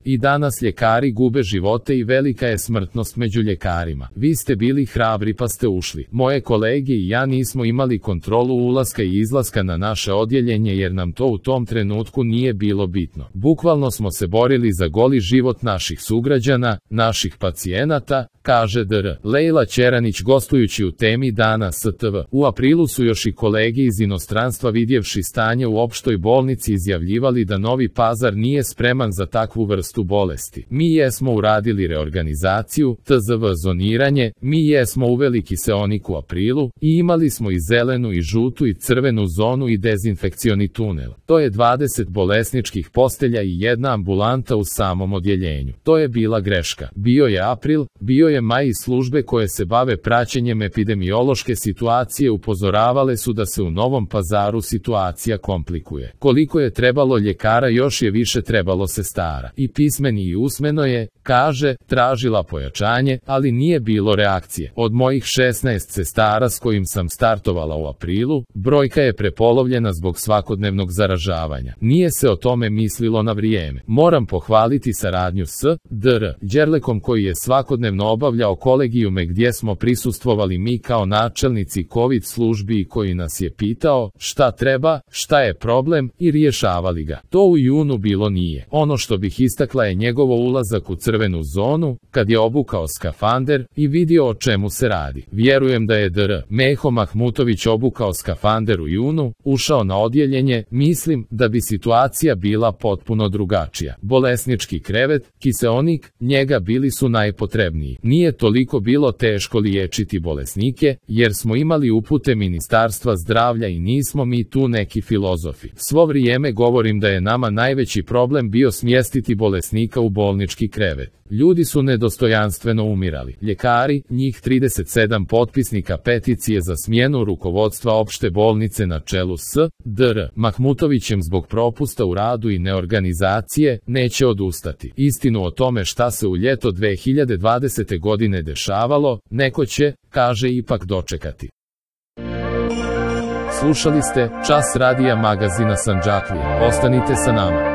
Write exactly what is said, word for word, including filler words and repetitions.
I danas ljekari gube živote i velika je smrtnost među ljekarima. Vi ste bili hrabri pa ste ušli. Moje kolege i ja nismo imali kontrolu ulaska i izlaska na naše odjeljenje jer nam to u tom trenutku nije bilo bitno. Bukvalno smo se borili za goli život naših sugrađana, naših pacijenata, kaže dr. Lejla Ćeranić gostujući u Temi dana S T V. U aprilu su još i kolege iz inostranstva vidjevši stanje u opštoj bolnici izjavljivali da Novi Pazar nije spreman za takvu vrstu bolesti. Mi jesmo uradili reorganizaciju, T Z V zoniranje, mi jesmo uveli kiseonik u aprilu i imali smo i zelenu i žutu i crvenu zonu i dezinfekcioni tunel. To je dvadeset bolesničkih postelja i jedna ambulanta u samom odjeljenju. To je bila greška. Bio je april, bio je maj i službe koje se bave praćenjem epidemiološke situacije upozoravale su da se u Novom Pazaru situacija komplikuje. Koliko je trebalo ljekara još je više trebalo sestara. I pismeni i usmeno je, kaže, tražila pojačanje, ali nije bilo reakcije. Od mojih šesnaest sestara s kojim sam startovala u aprilu, brojka je prepolovljena zbog svakodnevnog zaražavanja. Nije se o tome mislilo na vrijeme. Moram pohvaliti saradnju s dr. Đerlekom koji je svakodnevno obavljao kolegijume gdje smo prisustvovali mi kao načelnici COVID službi i koji nas je pitao šta treba, šta je problem i rješavali ga. To u junu bilo nije. Ono što bih istakla je njegovo ulazak u crvenu zonu, kad je obukao skafander i vidio o čemu se radi. Vjerujem da je dr. Meho Mahmutović obukao skafander u junu, ušao na odjeljenje, mislim da bi situacija bila potpuno drugačija. Bolesnički krevet, kiseonik, njega bili su najpotrebniji. Nije toliko bilo teško liječiti bolesnike, jer smo imali upute Ministarstva zdravlja i nismo mi tu neki filozofi. Svo vrijeme govorim da je nama najveći problem bio smjestiti bolesnika u bolnički krevet. Ljudi su nedostojanstveno umirali. Ljekari, njih trideset sedam potpisnika peticije za smjenu rukovodstva opšte bolnice na čelu s dr. Mahmutovićem zbog propusta u radu i neorganizacije, neće odustati. Istinu o tome šta se u ljeto dve hiljade dvadesete. godine dešavalo, neko će, kaže, ipak dočekati. Slušali ste Čas radija magazina Sandžaklije. Ostanite sa nama.